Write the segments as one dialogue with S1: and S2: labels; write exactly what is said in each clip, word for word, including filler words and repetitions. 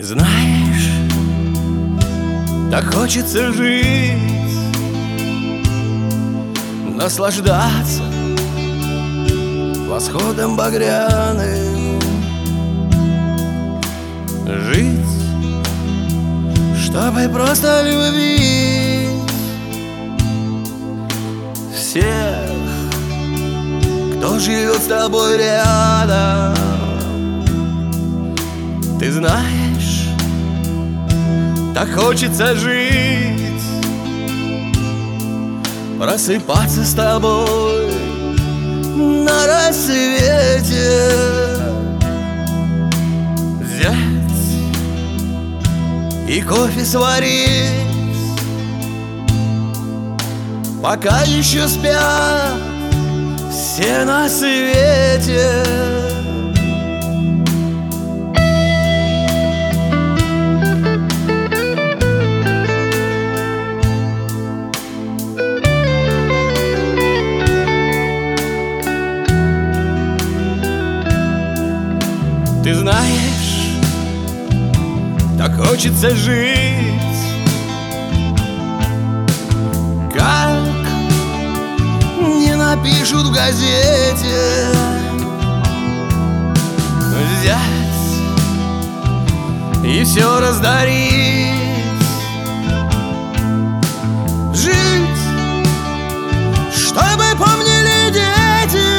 S1: Знаешь, так хочется жить, наслаждаться восходом багряным, жить, чтобы просто любить всех, кто живет с тобой рядом. Ты знаешь, так хочется жить, просыпаться с тобой на рассвете, взять и кофе сварить, пока еще спят все на свете. Ты знаешь, так хочется жить, как не напишут в газете, взять и все раздарить, жить, чтобы помнили дети.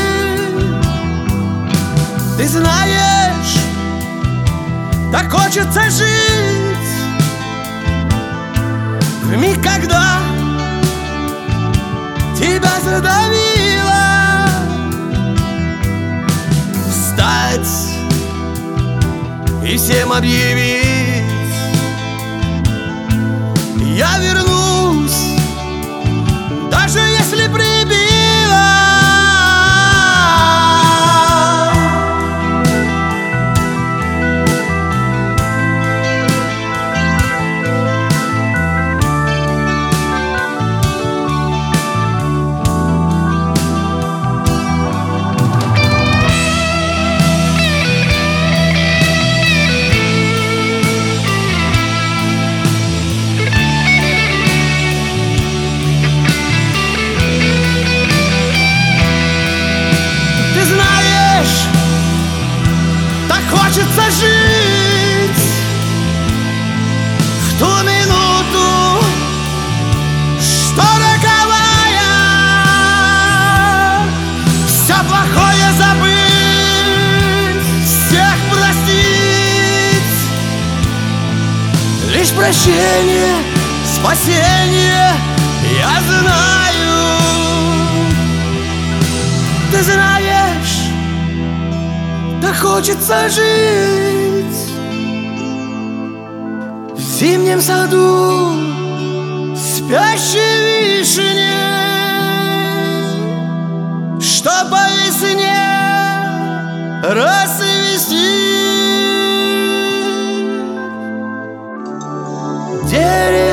S1: Ты знаешь, так хочется жить в миг, когда тебя задавило, встать и всем объявить: я вернусь, даже если прибило. Хочется жить в ту минуту, что роковая, все плохое забыть, всех простить. Лишь прощение, спасение, я знаю. Ты знаешь, так хочется жить в зимнем саду спящей вишни, что по весне расцвести. Дерево